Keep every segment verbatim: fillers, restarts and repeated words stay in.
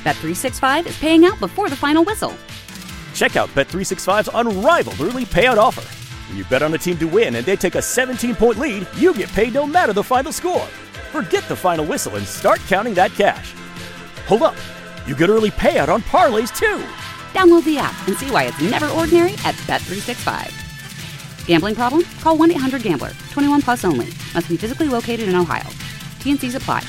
Bet three sixty-five is paying out before the final whistle. Check out Bet three sixty-five's unrivaled early payout offer. When you bet on a team to win and they take a seventeen-point lead, you get paid no matter the final score. Forget the final whistle and start counting that cash. Hold up. You get early payout on parlays, too. Download the app and see why it's never ordinary at Bet three sixty-five. Gambling problem? Call one eight hundred gambler. twenty-one plus only. Must be physically located in Ohio. T N Cs apply.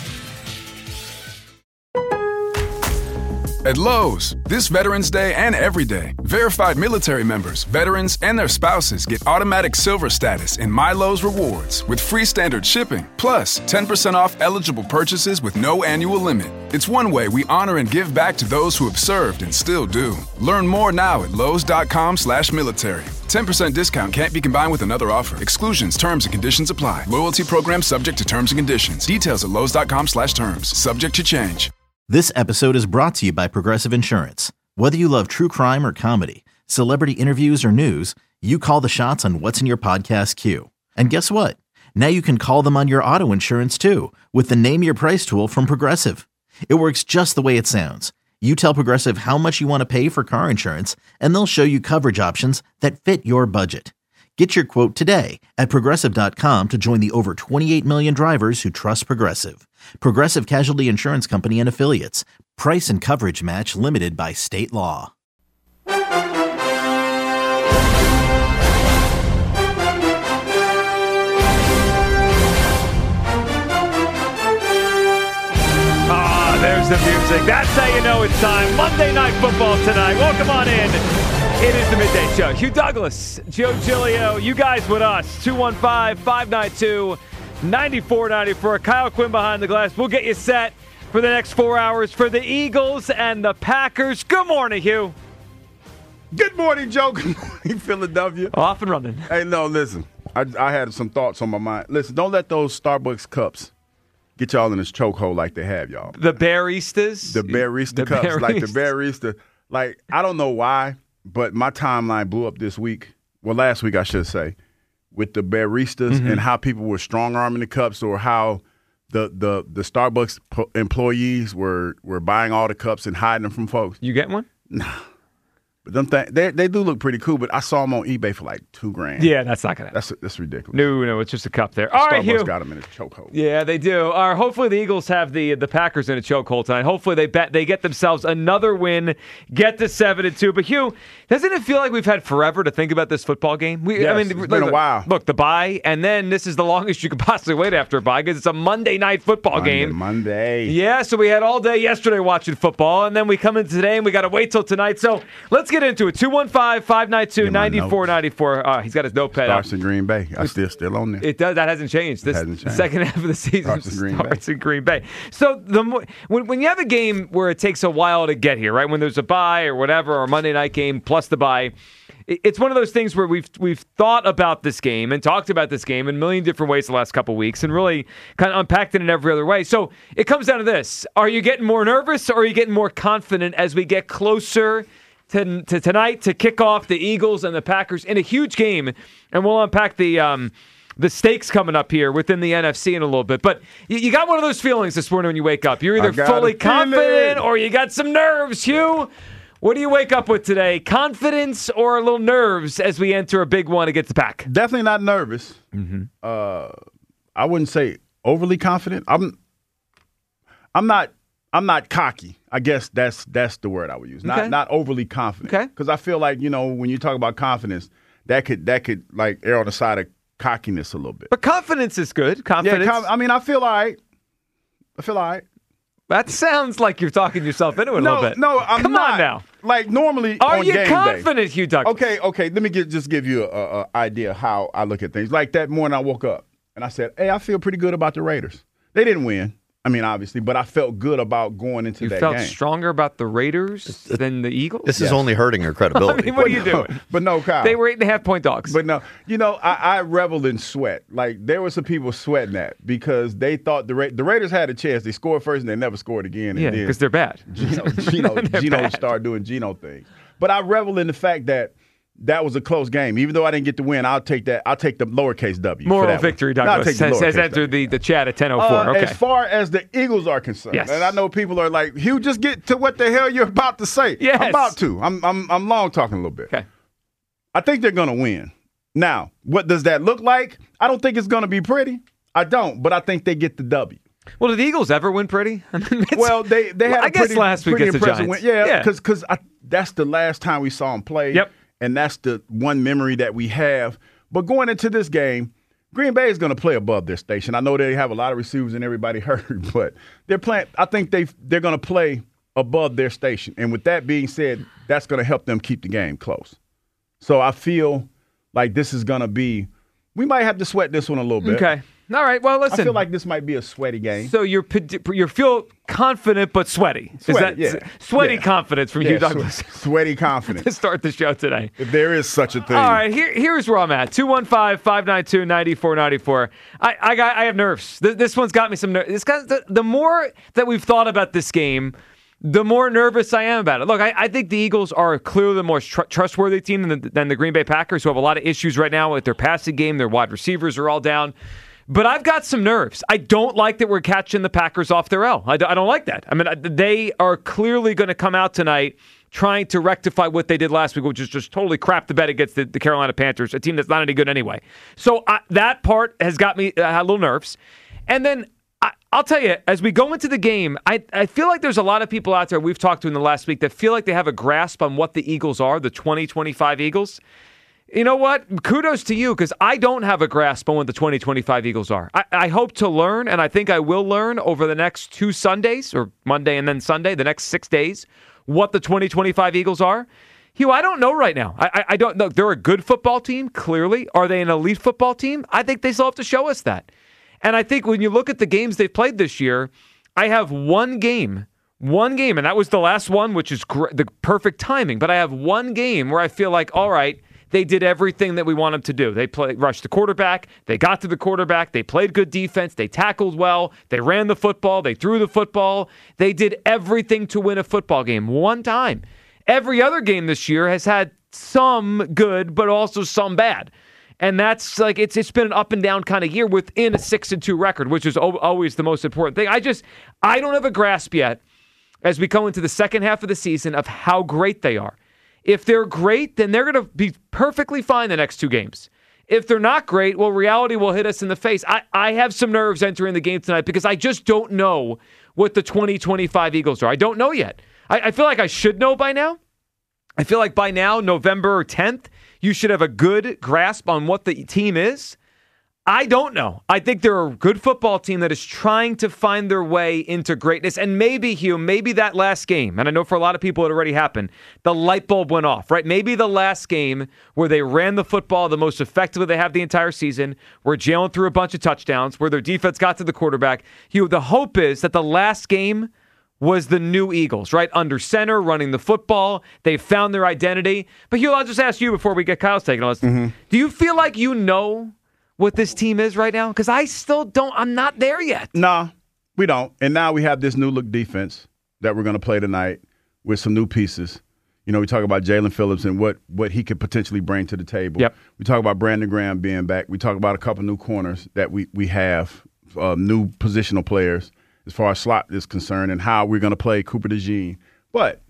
At Lowe's, this Veterans Day and every day, verified military members, veterans, and their spouses get automatic silver status in My Lowe's Rewards with free standard shipping, plus ten percent off eligible purchases with no annual limit. It's one way we honor and give back to those who have served and still do. Learn more now at lowes.com slash military. ten percent discount can't be combined with another offer. Exclusions, terms, and conditions apply. Loyalty program subject to terms and conditions. Details at lowes.com slash terms. Subject to change. This episode is brought to you by Progressive Insurance. Whether you love true crime or comedy, celebrity interviews or news, you call the shots on what's in your podcast queue. And guess what? Now you can call them on your auto insurance too with the Name Your Price tool from Progressive. It works just the way it sounds. You tell Progressive how much you want to pay for car insurance, and they'll show you coverage options that fit your budget. Get your quote today at Progressive dot com to join the over twenty-eight million drivers who trust Progressive. Progressive Casualty Insurance Company and Affiliates. Price and coverage match limited by state law. Ah, there's the music. That's how you know it's time. Monday Night Football tonight. Welcome on in. It is the Midday Show. Hugh Douglas, Joe Giglio, you guys with us. two one five, five nine two, nine four nine four. Kyle Quinn behind the glass. We'll get you set for the next four hours for the Eagles and the Packers. Good morning, Hugh. Good morning, Joe. Good morning, Philadelphia. Off and running. Hey, no, listen. I, I had some thoughts on my mind. Listen, don't let those Starbucks cups get y'all in this chokehold like they have y'all. The Baristas? The Barista the cups. Baristas. Like the Barista. Like, I don't know why, but my timeline blew up this week. Well, last week, I should say, with the Baristas mm-hmm. and how people were strong-arming the cups, or how the the, the Starbucks po- employees were, were buying all the cups and hiding them from folks. You get one? Nah. But them th- they they do look pretty cool, but I saw them on eBay for like two grand. Yeah, that's not gonna happen. That's that's ridiculous. No, no, it's just a cup there. All Starbucks right, Hugh. got them in a chokehold. Yeah, they do. All right, hopefully the Eagles have the the Packers in a chokehold tonight. Hopefully they bet they get themselves another win, get to seven and two. But Hugh, doesn't it feel like we've had forever to think about this football game? We, yes, I mean, it's look, been a while. Look, the bye, and then this is the longest you could possibly wait after a bye because it's a Monday night football Monday, game. Monday. Yeah, so we had all day yesterday watching football, and then we come in today and we got to wait till tonight. So let's get into it. two one five, five nine two, nine four nine four. Uh, he's got his notepad Starts out. in Green Bay. I still still on there. It does. That hasn't changed. This hasn't changed. Second half of the season starts in Green starts Bay. in Green Bay. So the when when you have a game where it takes a while to get here, right? When there's a bye or whatever, or a Monday night game plus the bye, it's one of those things where we've we've thought about this game and talked about this game in a million different ways the last couple of weeks, and really kind of unpacked it in every other way. So it comes down to this: are you getting more nervous, or are you getting more confident as we get closer to, to tonight to kick off the Eagles and the Packers in a huge game? And we'll unpack the um, the stakes coming up here within the N F C in a little bit. But you, you got one of those feelings this morning when you wake up. You're either fully confident or you got some nerves, Hugh. What do you wake up with today? Confidence or a little nerves as we enter a big one against the Pack? Definitely not nervous. Mm-hmm. Uh, I wouldn't say overly confident. I'm I'm not I'm not cocky. I guess that's that's the word I would use. Not okay. not overly confident. Okay. Because I feel like, you know, when you talk about confidence, that could that could like err on the side of cockiness a little bit. But confidence is good. Confidence. Yeah, com- I mean, I feel all right. I feel all right. That sounds like you're talking yourself into it a no, little bit. No, I'm Come not. on now. Like normally Are on you game confident, day, Hugh Douglas? Okay, okay. Let me get, just give you a, a idea how I look at things. Like that morning I woke up and I said, hey, I feel pretty good about the Raiders. They didn't win. I mean, obviously, but I felt good about going into you that felt game. stronger about the Raiders than the Eagles? This Yes. is only hurting your credibility. I mean, what are you no, doing? But no, Kyle. They were eight and a half point dogs. But no, you know, I, I reveled in sweat. Like, there were some people sweating that because they thought the Ra- the Raiders had a chance. They scored first and they never scored again. And yeah, then because they're bad. Gino, Gino, They're Gino bad. started doing Gino things. But I revel in the fact that that was a close game. Even though I didn't get the win, I'll take that. I'll take the lowercase W. Moral for that victory, one. Douglas. I'll take the Has, has lowercase entered W. the, the chat at ten oh four. Uh, okay. As far as the Eagles are concerned, Yes. and I know people are like, Hugh, just get to what the hell you're about to say. Yes. I'm about to. I'm, I'm, I'm long talking a little bit. Okay. I think they're going to win. Now, what does that look like? I don't think it's going to be pretty. I don't, but I think they get the W. Well, did the Eagles ever win pretty? I mean, well, they, they had I a guess pretty, last week pretty against the impressive Giants. win. Yeah, Yeah. because because that's the last time we saw them play. Yep. And that's the one memory that we have. But going into this game, Green Bay is going to play above their station. I know they have a lot of receivers and everybody hurt, but they're playing. I think they they're going to play above their station. And with that being said, that's going to help them keep the game close. So I feel like this is going to be. We might have to sweat this one a little bit. Okay. All right. Well, listen. I feel like this might be a sweaty game. So you're you feel confident but sweaty. Sweaty, Is that yeah. sweaty Yeah. confidence from yeah, you, Douglas? Swe- sweaty To confidence. start the show today. If there is such a thing. All right, here, here's where I'm at. two one five, five nine two, nine four nine four. I, I got I have nerves. This, this one's got me some nerves. This got, the, the more that we've thought about this game, the more nervous I am about it. Look, I, I think the Eagles are clearly the more tr- trustworthy team than the, than the Green Bay Packers, who have a lot of issues right now with their passing game. Their wide receivers are all down. But I've got some nerves. I don't like that we're catching the Packers off their L. I, d- I don't like that. I mean, they are clearly going to come out tonight trying to rectify what they did last week, which is just totally crap the bet against the, the Carolina Panthers, a team that's not any good anyway. So I, that part has got me uh, a little nerves. And then I, I'll tell you, as we go into the game, I, I feel like there's a lot of people out there we've talked to in the last week that feel like they have a grasp on what the Eagles are, the twenty twenty-five Eagles. You know what? Kudos to you, because I don't have a grasp on what the twenty twenty-five Eagles are. I, I hope to learn, and I think I will learn over the next two Sundays, or Monday and then Sunday, the next six days, what the twenty twenty-five Eagles are. Hugh, I don't know right now. I, I, I don't know. They're a good football team, clearly. Are they an elite football team? I think they still have to show us that. And I think when you look at the games they've played this year, I have one game, one game, and that was the last one, which is gr- the perfect timing. But I have one game where I feel like, all right, they did everything that we want them to do. They play, rushed the quarterback. They got to the quarterback. They played good defense. They tackled well. They ran the football. They threw the football. They did everything to win a football game one time. Every other game this year has had some good, but also some bad. And that's like, it's it's been an up and down kind of year within a six and two record, which is o- always the most important thing. I just, I don't have a grasp yet as we go into the second half of the season of how great they are. If they're great, then they're going to be perfectly fine the next two games. If they're not great, well, reality will hit us in the face. I, I have some nerves entering the game tonight because I just don't know what the twenty twenty-five Eagles are. I don't know yet. I, I feel like I should know by now. I feel like by now, November tenth, you should have a good grasp on what the team is. I don't know. I think they're a good football team that is trying to find their way into greatness. And maybe, Hugh, maybe that last game, and I know for a lot of people it already happened, the light bulb went off, right? Maybe the last game where they ran the football the most effectively they have the entire season, where Jalen threw a bunch of touchdowns, where their defense got to the quarterback. Hugh, the hope is that the last game was the new Eagles, right? Under center, running the football. They found their identity. But Hugh, I'll just ask you before we get Kyle's taking on this. Mm-hmm. Do you feel like you know what this team is right now? Because I still don't. I'm not there yet. Nah, we don't. And now we have this new look defense that we're going to play tonight with some new pieces. You know, we talk about Jalen Phillips and what what he could potentially bring to the table. Yep. We talk about Brandon Graham being back. We talk about a couple new corners that we, we have, uh, new positional players as far as slot is concerned, and how we're going to play Cooper DeJean. But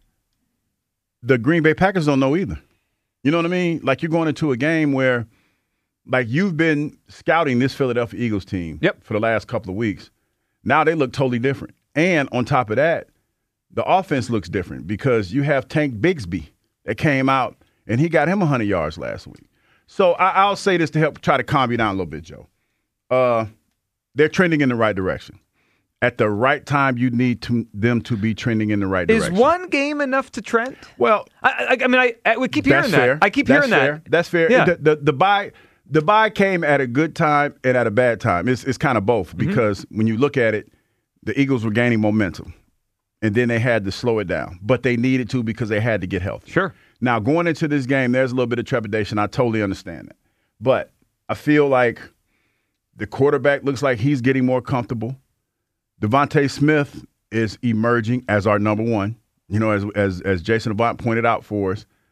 the Green Bay Packers don't know either. You know what I mean? Like, you're going into a game where, like, you've been scouting this Philadelphia Eagles team yep. for the last couple of weeks. Now they look totally different. And on top of that, the offense looks different because you have Tank Bigsby that came out, and he got him one hundred yards last week. So I, I'll say this to help try to calm you down a little bit, Joe. Uh, they're trending in the right direction. At the right time, you need to, them to be trending in the right Is direction. Is one game enough to trend? Well, I, I, I mean, I, I we keep hearing fair. that. I keep that's hearing fair. that. That's fair. Yeah. The, the, the bye, the bye came at a good time and at a bad time. It's it's kind of both because mm-hmm. when you look at it, the Eagles were gaining momentum, and then they had to slow it down. But they needed to because they had to get healthy. Sure. Now, going into this game, there's a little bit of trepidation. I totally understand that. But I feel like the quarterback looks like he's getting more comfortable. Devontae Smith is emerging as our number one, you know, as as as Jason Avant pointed out for us.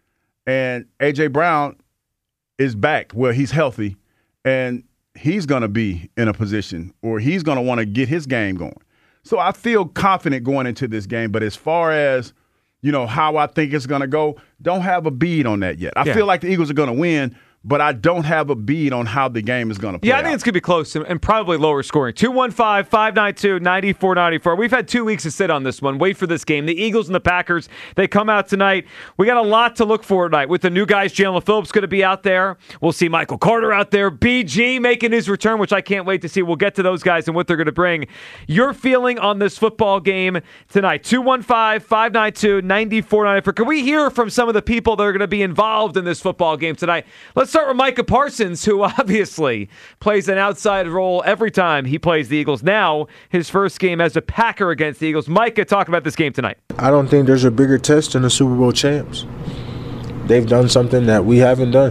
and A J. Brown is back. Well, he's healthy, and he's going to be in a position, or he's going to want to get his game going. So I feel confident going into this game. But as far as, you know, how I think it's going to go, don't have a bead on that yet. I yeah. feel like the Eagles are going to win, but I don't have a bead on how the game is going to play Yeah, I think out. it's going to be close and, and probably lower scoring. two one five, five nine two, nine four nine four. We've had two weeks to sit on this one. Wait for this game. The Eagles and the Packers, they come out tonight. We got a lot to look for tonight with the new guys. Jalen Phillips going to be out there. We'll see Michael Carter out there. B G making his return, which I can't wait to see. We'll get to those guys and what they're going to bring. Your feeling on this football game tonight. two one five, five nine two, nine four nine four. Can we hear from some of the people that are going to be involved in this football game tonight? Let's start with Micah Parsons, who obviously plays an outside role every time he plays the Eagles. Now, his first game as a Packer against the Eagles. Micah, talk about this game tonight. I don't think there's a bigger test than the Super Bowl champs. They've done something that we haven't done.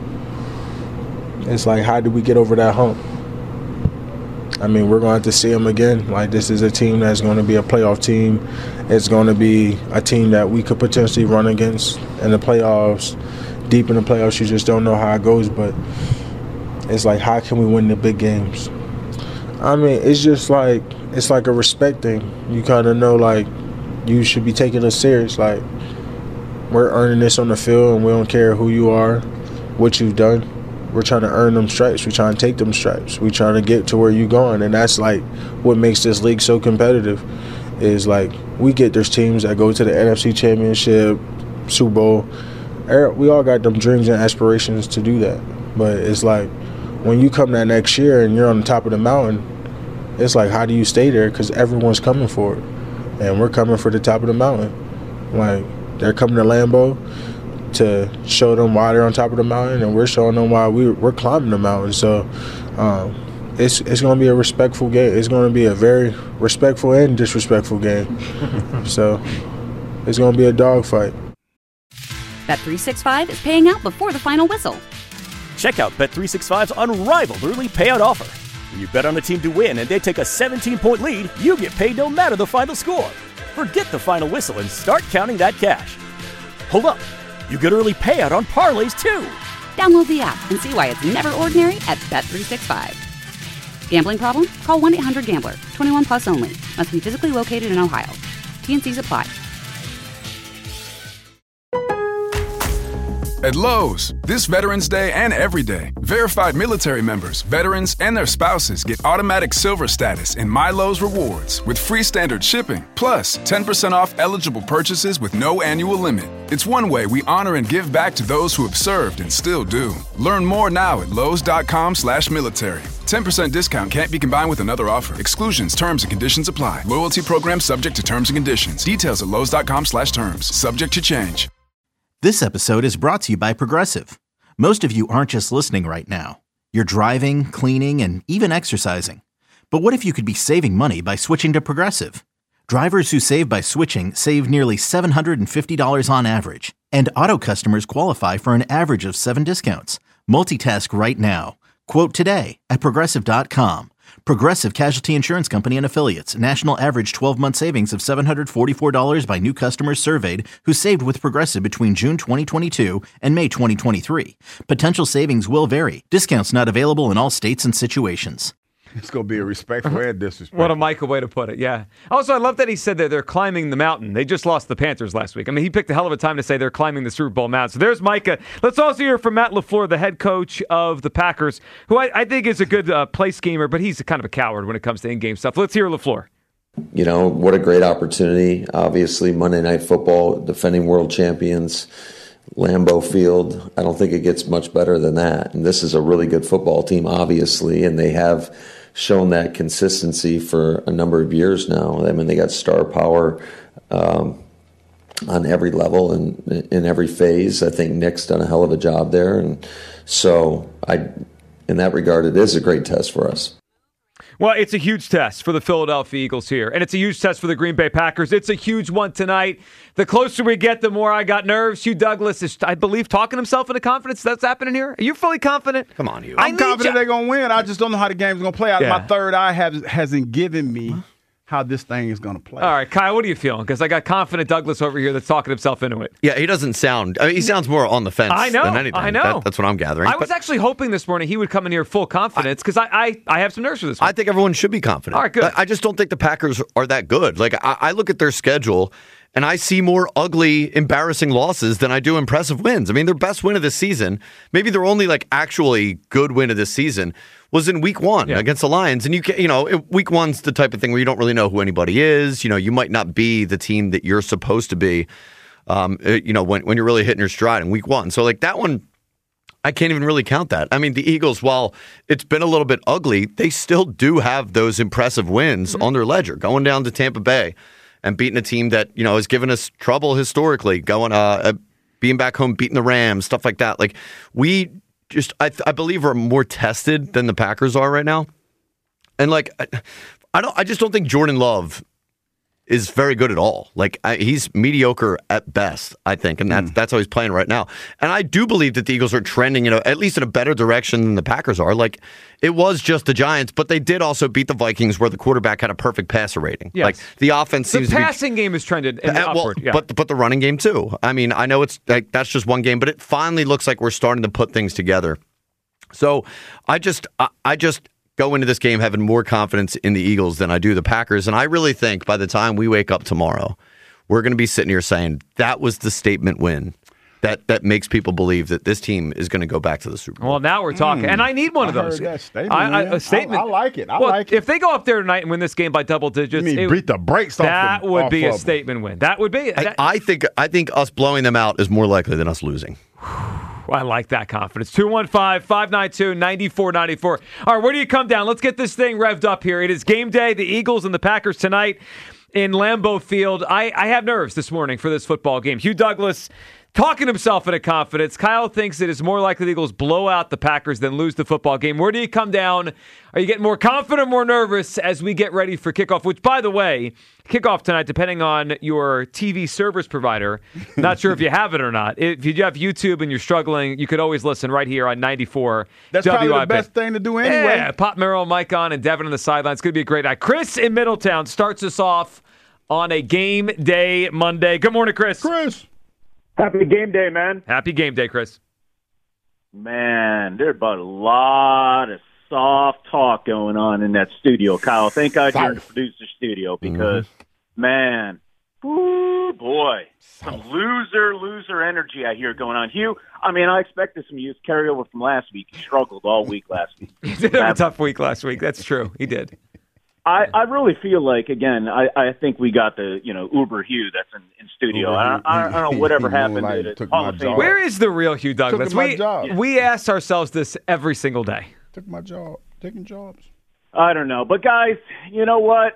It's like, how did we get over that hump? I mean, we're going to have to see them again. Like, this is a team that's going to be a playoff team. It's going to be a team that we could potentially run against in the playoffs. Deep in the playoffs, you just don't know how it goes, but it's like, how can we win the big games? I mean, it's just like, it's like a respect thing. You kind of know, like, you should be taking us serious. Like, we're earning this on the field, and we don't care who you are, what you've done. We're trying to earn them stripes. We're trying to take them stripes. We're trying to get to where you're going, and that's, like, what makes this league so competitive is, like, we get there's teams that go to the N F C Championship, Super Bowl. We all got them dreams and aspirations to do that. But it's like when you come that next year and you're on the top of the mountain, it's like, how do you stay there? Because everyone's coming for it. And we're coming for the top of the mountain. Like, they're coming to Lambeau to show them why they're on top of the mountain, and we're showing them why we, we're climbing the mountain. So um, it's, it's going to be a respectful game. It's going to be a very respectful and disrespectful game. So it's going to be a dogfight. Bet three sixty-five is paying out before the final whistle. Check out Bet three sixty-five's unrivaled early payout offer. When you bet on a team to win and they take a seventeen-point lead, you get paid no matter the final score. Forget the final whistle and start counting that cash. Hold up. You get early payout on parlays, too. Download the app and see why it's never ordinary at Bet three sixty-five. Gambling problem? Call one eight hundred gambler. twenty-one plus only. Must be physically located in Ohio. T and C's apply. At Lowe's, this Veterans Day and every day, verified military members, veterans, and their spouses get automatic silver status in My Lowe's Rewards with free standard shipping, plus ten percent off eligible purchases with no annual limit. It's one way we honor and give back to those who have served and still do. Learn more now at lowes.com slash military. ten percent discount can't be combined with another offer. Exclusions, terms, and conditions apply. Loyalty program subject to terms and conditions. Details at lowes.com slash terms. Subject to change. This episode is brought to you by Progressive. Most of you aren't just listening right now. You're driving, cleaning, and even exercising. But what if you could be saving money by switching to Progressive? Drivers who save by switching save nearly seven hundred fifty dollars on average. And auto customers qualify for an average of seven discounts. Multitask right now. Quote today at Progressive dot com. Progressive Casualty Insurance Company and Affiliates. National average twelve-month savings of seven hundred forty-four dollars by new customers surveyed who saved with Progressive between June twenty twenty-two and May twenty twenty-three. Potential savings will vary. Discounts not available in all states and situations. It's going to be a respectful and disrespectful. What a Michael way to put it, yeah. Also, I love that he said that they're climbing the mountain. They just lost the Panthers last week. I mean, he picked a hell of a time to say they're climbing the Super Bowl mountain. So there's Micah. Let's also hear from Matt LaFleur, the head coach of the Packers, who I, I think is a good uh, play schemer, but he's kind of a coward when it comes to in-game stuff. Let's hear LaFleur. You know, what a great opportunity. Obviously, Monday Night Football, defending world champions, Lambeau Field. I don't think it gets much better than that. And this is a really good football team, obviously, and they have shown that consistency for a number of years now. I mean, they got star power um, on every level and in every phase. I think Nick's done a hell of a job there. And so I, in that regard, it is a great test for us. Well, it's a huge test for the Philadelphia Eagles here, and it's a huge test for the Green Bay Packers. It's a huge one tonight. The closer we get, the more I got nerves. Hugh Douglas is, I believe, talking himself into confidence. That's happening here. Are you fully confident? Come on, Hugh. I'm confident they're going to win. I just don't know how the game's going to play out. Yeah. My third eye has, hasn't given me how this thing is going to play. All right, Kyle, what are you feeling? Because I got confident Douglas over here that's talking himself into it. Yeah, he doesn't sound. I mean, he sounds more on the fence I know, than anything. I know. That, that's what I'm gathering. I was but actually hoping this morning he would come in here full confidence because I, I, I have some nerves for this one. I think everyone should be confident. All right, good. I, I just don't think the Packers are that good. Like, I, I look at their schedule, and I see more ugly, embarrassing losses than I do impressive wins. I mean, their best win of this season, maybe their only like actually good win of this season, was in week one yeah. against the Lions. And you can, you know, week one's the type of thing where you don't really know who anybody is. You know, you might not be the team that you're supposed to be, um, you know, when, when you're really hitting your stride in week one. So like that one, I can't even really count that. I mean, the Eagles, while it's been a little bit ugly, they still do have those impressive wins mm-hmm. on their ledger, going down to Tampa Bay and beating a team that, you know, has given us trouble historically, going, uh, being back home, beating the Rams, stuff like that. Like we just, I, I believe we're more tested than the Packers are right now. And like, I, I don't, I just don't think Jordan Love is very good at all. Like I, he's mediocre at best, I think, and that's mm. that's how he's playing right now. And I do believe that the Eagles are trending, you know, at least in a better direction than the Packers are. Like it was just the Giants, but they did also beat the Vikings, where the quarterback had a perfect passer rating. Yes. Like the offense seems the to be, passing game is trended in the uh, well, upward, yeah. but but the running game too. I mean, I know it's like that's just one game, but it finally looks like we're starting to put things together. So I just I, I just. go into this game having more confidence in the Eagles than I do the Packers. And I really think by the time we wake up tomorrow, we're going to be sitting here saying that was the statement win that that makes people believe that this team is going to go back to the Super Bowl. Well, now we're talking. Mm. And I need one of I those. Heard that statement, I, I, a statement. I, I like it. I well, like it. If they go up there tonight and win this game by double digits, you mean it, beat the brakes off that the, would off be a of statement win. That would be. I, That, I think I think us blowing them out is more likely than us losing. I like that confidence. two one five, five nine two, nine four nine four. All right, where do you come down? Let's get this thing revved up here. It is game day. The Eagles and the Packers tonight in Lambeau Field. I, I have nerves this morning for this football game. Hugh Douglas talking himself into confidence. Kyle thinks it is more likely the Eagles blow out the Packers than lose the football game. Where do you come down? Are you getting more confident or more nervous as we get ready for kickoff? Which, by the way, kickoff tonight, depending on your T V service provider. Not sure if you have it or not. If you have YouTube and you're struggling, you could always listen right here on ninety-four. That's W I P. probably the best thing to do anyway. Yeah, Pop Merrill, Mike on, and Devin on the sideline. It's going to be a great night. Chris in Middletown starts us off on a game day Monday. Good morning, Chris. Chris. Happy game day, man. Happy game day, Chris. Man, there's about a lot of soft talk going on in that studio, Kyle. Thank God you're in the producer studio because, mm-hmm. man, woo, boy, some loser, loser energy I hear going on. Hugh, I mean, I expected some use carryover from last week. He struggled all week last week. He did have a tough week last week. That's true. He did. I, I really feel like, again, I, I think we got the, you know, Uber Hugh that's in, in studio. I, I, I don't know whatever happened like, to it. Where is the real Hugh Douglas? My we, job. we ask ourselves this every single day. Took my job. Taking jobs. I don't know. But, guys, you know what?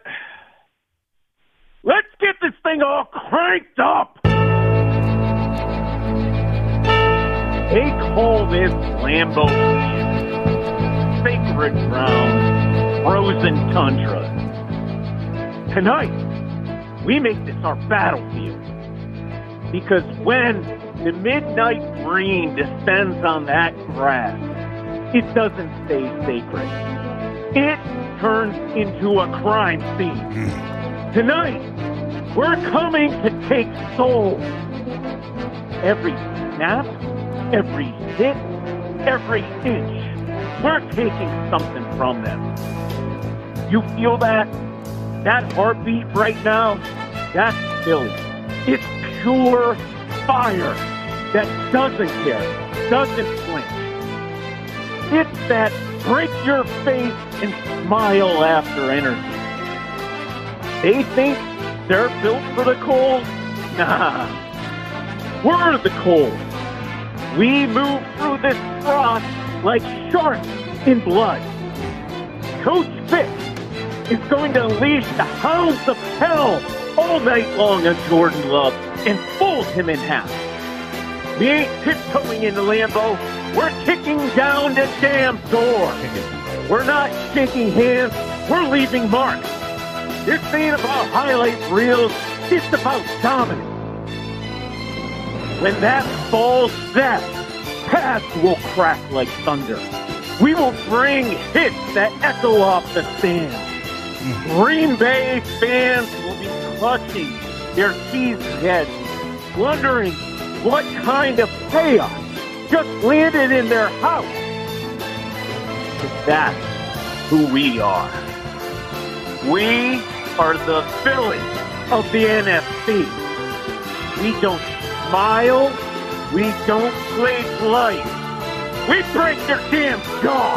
Let's get this thing all cranked up. They call this Lambeau Field. Sacred ground, frozen tundra. Tonight, we make this our battlefield. Because when the midnight green descends on that grass, it doesn't stay sacred. It turns into a crime scene. Tonight, we're coming to take souls. Every snap, every hit, every inch, we're taking something from them. You feel that? That heartbeat right now? That's Philly. It's pure fire that doesn't care, doesn't flinch. It's that break your face and smile after energy. They think they're built for the cold? Nah. We're the cold. We move through this frost like sharks in blood. Coach Vic is going to unleash the hounds of hell all night long on Jordan Love and fold him in half. We ain't tiptoeing into Lambeau. We're kicking down the damn door. We're not shaking hands. We're leaving marks. This ain't about highlight reels. It's about dominance. When that ball snaps, paths will crack like thunder. We will bring hits that echo off the stands. Green Bay fans will be clutching their cheese heads, wondering what kind of chaos just landed in their house. But that's who we are. We are the Phillies of the N F C. We don't smile. We don't play polite. We break their damn jaw.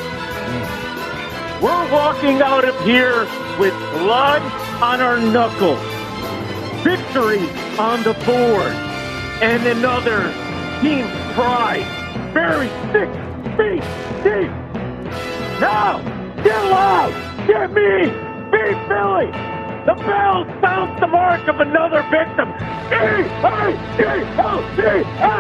We're walking out of here with blood on our knuckles, victory on the board, and another team's pride buried six feet deep. Now, get loud! Get me! Beat Philly! The bell sounds the mark of another victim. E A G L T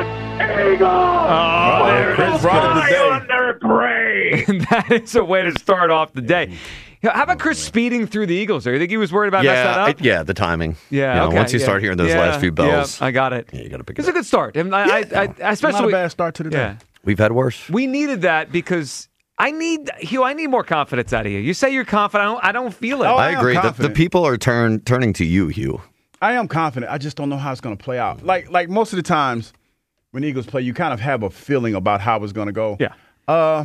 S Eagles! Oh, there Chris it is. brought it today. on their grave! That is a way to start off the day. How about Chris speeding through the Eagles there? You think he was worried about messing that Yeah, up? it- yeah, the timing. Yeah, You know, okay, once you yeah. start hearing those Yeah, last few bells, yeah, I got it. yeah, you got to pick It's it a up. good start. And I, I, I, especially Not a bad start to the day. yeah, We've had worse. we needed that because I need Hugh. I need more confidence out of you. You say you're confident. I don't, I don't feel it. Oh, I I am agree. The, the confident. people are turn turning to you, Hugh. I am confident. I just don't know how it's going to play out. Like like most of the times when Eagles play, you kind of have a feeling about how it's going to go. Yeah. Uh,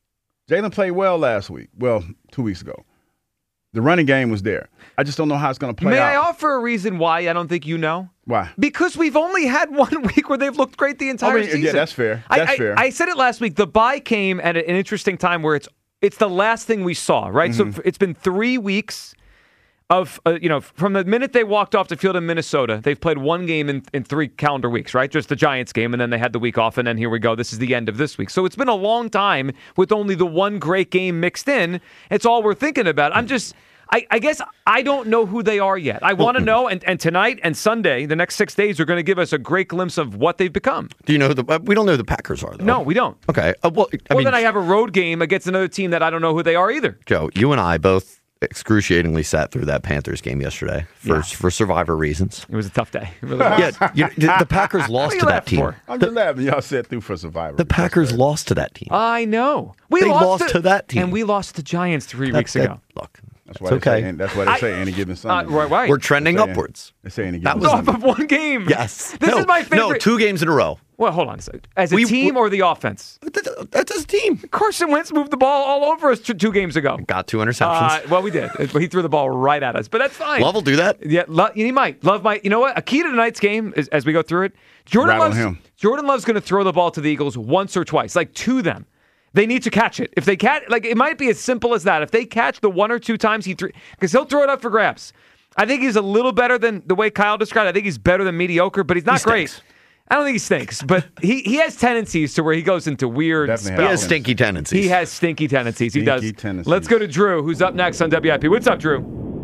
Jalen played well last week. Well, two weeks ago. The running game was there. I just don't know how it's going to play May out. I offer a reason why I don't think you know? Why? Because we've only had one week where they've looked great the entire I mean, yeah, season. that's fair. I- That's I, fair. I said it last week. The bye came at an interesting time where it's it's the last thing we saw, right? Mm-hmm. So it's been three weeks of, uh, you know, from the minute they walked off the field in Minnesota, they've played one game in, in three calendar weeks, right? Just the Giants game, and then they had the week off, and then here we go. This is the end of this week. So it's been a long time with only the one great game mixed in. It's all we're thinking about. I'm just... I, I guess I don't know who they are yet. I want to know, and, and tonight and Sunday, the next six days, are going to give us a great glimpse of what they've become. Do you know who the? Uh, we don't know who the Packers are, though. No, we don't. Okay. Uh, well, I Well, mean, then I have a road game against another team that I don't know who they are either. Joe, you and I both excruciatingly sat through that Panthers game yesterday for Yeah. for survivor reasons. It was a tough day. It really was. Yeah, you, the, the Packers What lost are you to that laughing team. for? I'm just laughing. Y'all sat through for Survivor. The Packers lost to that team. I know. We They lost to, to that team. And we lost to Giants three That- weeks that- ago. Look, That's it's why they okay. say, that's why they say I- any given Uh, Sunday. right, right. We're trending They say- upwards. They say any That given was- Off of one game. Yes. This no, is my favorite. No, two games in a row. Well, hold on a second. As a We- team or the offense? That's his team. Carson Wentz moved the ball all over us two, two games ago. Got two interceptions. Uh, well, we did. He threw the ball right at us, but that's fine. Love will do that. Yeah, Lo- he might. Love might. You know what? A key to tonight's game, is, as we go through it, Jordan Rattle Love's, him. Jordan Love's going to throw the ball to the Eagles once or twice, like to them. They need to catch it. If they catch, like it might be as simple as that. If they catch the one or two times he threw, because he'll throw it up for grabs. I think he's a little better than the way Kyle described it. I think he's better than mediocre, but he's not He great. stinks. I don't think he stinks, but he, he has tendencies to where he goes into weird Definitely spells. He has stinky tendencies. He has stinky tendencies. He Stinky does. tendencies. Let's go to Drew, who's up next on W I P. What's up, Drew?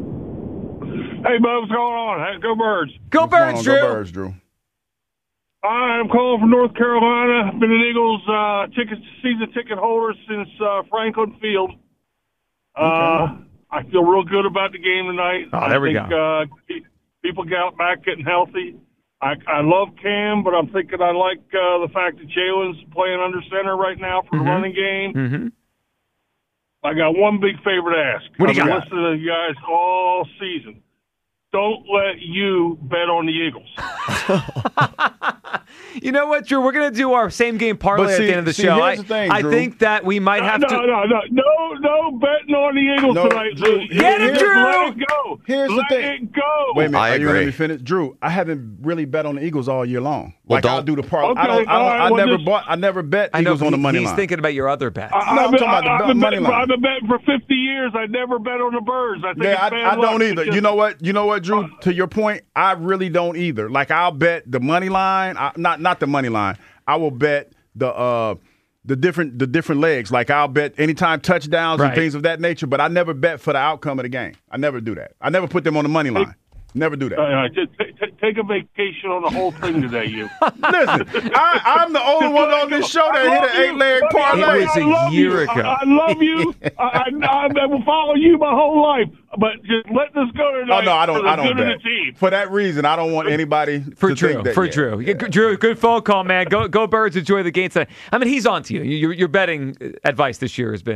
Hey, Bub, what's going on? Hey, go Birds. Go What's going Birds, on? Drew. Go Birds, Drew. I'm calling from North Carolina. Been an Eagles uh, ticket season ticket holder since uh, Franklin Field. Uh, I feel real good about the game tonight. Oh, there I we think, go. Uh, pe- people got back getting healthy. I, I love Cam, but I'm thinking I like uh, the fact that Jalen's playing under center right now for the running game. Mm-hmm. I got one big favor to ask. What do you I've got? been listening to you guys all season. Don't let you bet on the Eagles. You know what, Drew? We're going to do our same game parlay But at see- the end of the see, show. here's I, the thing, I Drew. think that we might have no, to. no, no, no, no betting on the Eagles No, tonight. Drew, Get it, Just Drew! Let it go. Here's the let thing. it go. Wait a minute. I Are you ready agree. to finish? Drew, I haven't really bet on the Eagles all year long. Well, like don't- I'll do the parlay. Okay, I don't. I, don't, all right, I well, never just- bought. I never bet I know Eagles on the he- money he's line. thinking about your other bets. I, No, I'm I've been, talking about the I've bet- been money betting, line. I've been betting for fifty years. I never bet on the Birds. I think Yeah, it's I, bad I luck. don't It's either. just- You know what? You know what, Drew? To your point, I really don't either. Like I'll bet the money line. I, not not the money line. I will bet the uh the different the different legs. Like I'll bet anytime touchdowns Right. and things of that nature. But I never bet for the outcome of the game. I never do that. I never put them on the money line. Never do that. Uh, just t- t- take a vacation on the whole thing today, you. Listen, I, I'm the only one on this show that hit an eight-leg parlay. It was a I love year you. ago. I, I love you. I, I, I will follow you my whole life. But just let this go tonight. Oh no, I for don't. the I don't good of bet. the team. For that reason, I don't want anybody For to Drew, think that, for yeah. Drew, Yeah, good- Drew, good phone call, man. Go, go Birds. Enjoy the game tonight. I mean, he's on to you. Your, your betting advice this year has been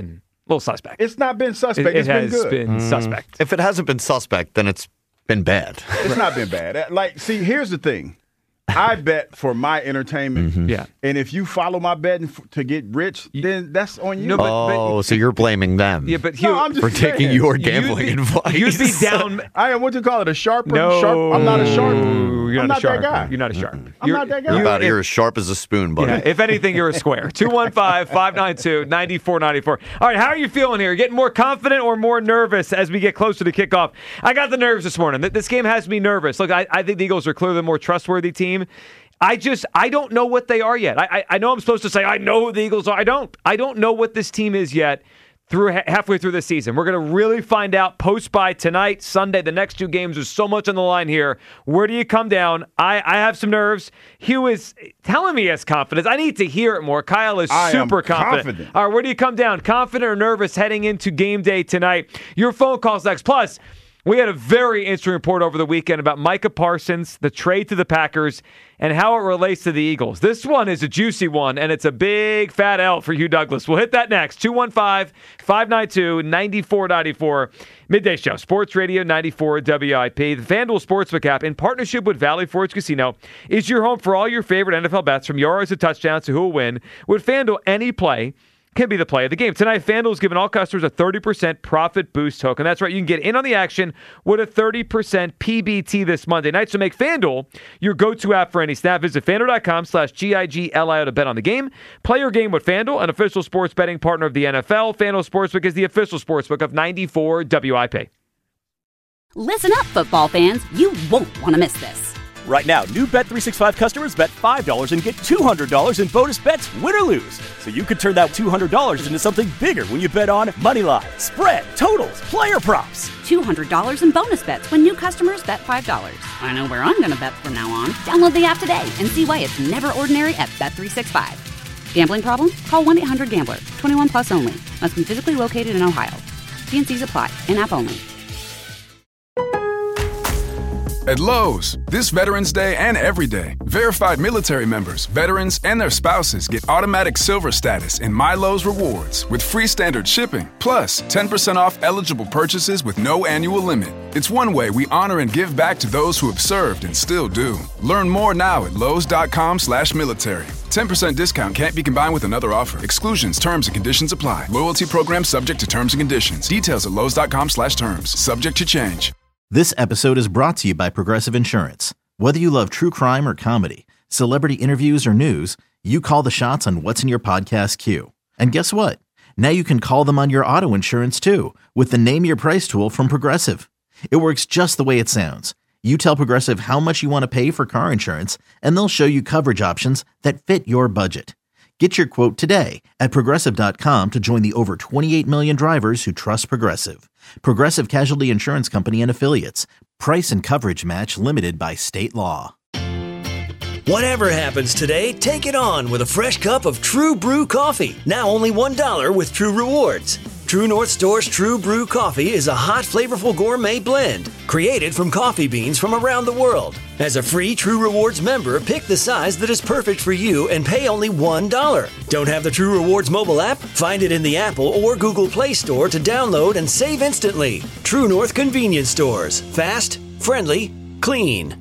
little suspect. It's not been suspect. It, it it's has been good. been Mm. suspect. If it hasn't been suspect, then it's been bad. It's not been bad. Like, see, here's the thing. I bet for my entertainment. Mm-hmm. Yeah. And if you follow my betting f- to get rich, then that's on you. No, but- oh, so you're blaming them Yeah, but Hugh, No, I'm just for taking saying. your you'd gambling be- advice. You'd be down. I am what you call it, a sharper. No, sharp. I'm not a sharp. You're I'm not, not a sharp. that guy. You're not a sharp. I'm You're- not that guy. You're, you- about, if- you're as sharp as a spoon, buddy. Yeah, if anything, you're a square. two one five, five nine two, nine four nine four. All right, how are you feeling here? Getting more confident or more nervous as we get closer to kickoff? I got the nerves this morning. This game has me nervous. Look, I, I think the Eagles are clearly the more trustworthy team. I just, I don't know what they are yet. I, I, I know I'm supposed to say, I know who the Eagles are. I don't. I don't know what this team is yet through halfway through the season. We're going to really find out post-bye tonight, Sunday. The next two games, there's so much on the line here. Where do you come down? I, I have some nerves. Hugh is telling me he has confidence. I need to hear it more. Kyle is I am super confident. confident. All right, where do you come down? Confident or nervous heading into game day tonight? Your phone calls next. Plus, we had a very interesting report over the weekend about Micah Parsons, the trade to the Packers, and how it relates to the Eagles. This one is a juicy one, and it's a big fat L for Hugh Douglas. We'll hit that next. two one five, five nine two, nine four nine four. Midday Show, Sports Radio ninety-four W I P. The FanDuel Sportsbook app, in partnership with Valley Forge Casino, is your home for all your favorite N F L bets, from yards to touchdowns to who will win. With FanDuel, any play can be the play of the game. Tonight, FanDuel is giving all customers a thirty percent profit boost token. That's right. You can get in on the action with a thirty percent P B T this Monday night. So make FanDuel your go-to app for any snap. Visit FanDuel.com slash G I G L I O to bet on the game. Play your game with FanDuel, an official sports betting partner of the N F L. FanDuel Sportsbook is the official sportsbook of ninety-four W I P. Listen up, football fans. You won't want to miss this. Right now, new Bet three sixty-five customers bet five dollars and get two hundred dollars in bonus bets, win or lose. So you could turn that two hundred dollars into something bigger when you bet on money line, spread, totals, player props. two hundred dollars in bonus bets when new customers bet five dollars. I know where I'm going to bet from now on. Download the app today and see why it's never ordinary at Bet three sixty-five. Gambling problem? Call one eight hundred gambler. twenty-one plus only. Must be physically located in Ohio. T N Cs apply. In-app only. At Lowe's, this Veterans Day and every day, verified military members, veterans, and their spouses get automatic silver status in My Lowe's Rewards with free standard shipping, plus ten percent off eligible purchases with no annual limit. It's one way we honor and give back to those who have served and still do. Learn more now at Lowe's.com slash military. ten percent discount can't be combined with another offer. Exclusions, terms, and conditions apply. Loyalty program subject to terms and conditions. Details at Lowe's.com slash terms. Subject to change. This episode is brought to you by Progressive Insurance. Whether you love true crime or comedy, celebrity interviews or news, you call the shots on what's in your podcast queue. And guess what? Now you can call them on your auto insurance too with the Name Your Price tool from Progressive. It works just the way it sounds. You tell Progressive how much you want to pay for car insurance, and they'll show you coverage options that fit your budget. Get your quote today at Progressive dot com to join the over twenty-eight million drivers who trust Progressive. Progressive Casualty Insurance Company and Affiliates. Price and coverage match limited by state law. Whatever happens today, take it on with a fresh cup of True Brew coffee. Now only one dollar with True Rewards. True North Store's True Brew coffee is a hot, flavorful gourmet blend created from coffee beans from around the world. As a free True Rewards member, pick the size that is perfect for you and pay only one dollar. Don't have the True Rewards mobile app? Find it in the Apple or Google Play Store to download and save instantly. True North Convenience Stores. Fast, friendly, clean.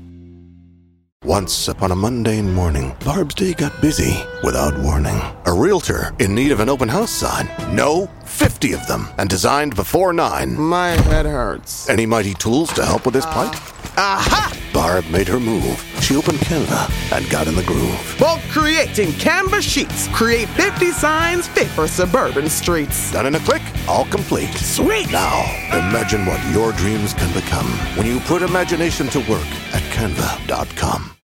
Once upon a mundane morning, Barb's day got busy without warning. A realtor in need of an open house sign. No, fifty of them, and designed before nine. My head hurts. Any mighty tools to help with this plight? Aha! Barb made her move. She opened Canva and got in the groove. Bulk creating Canva sheets. Create fifty signs fit for suburban streets. Done in a click, all complete. Sweet! Now, imagine what your dreams can become when you put imagination to work at Canva dot com.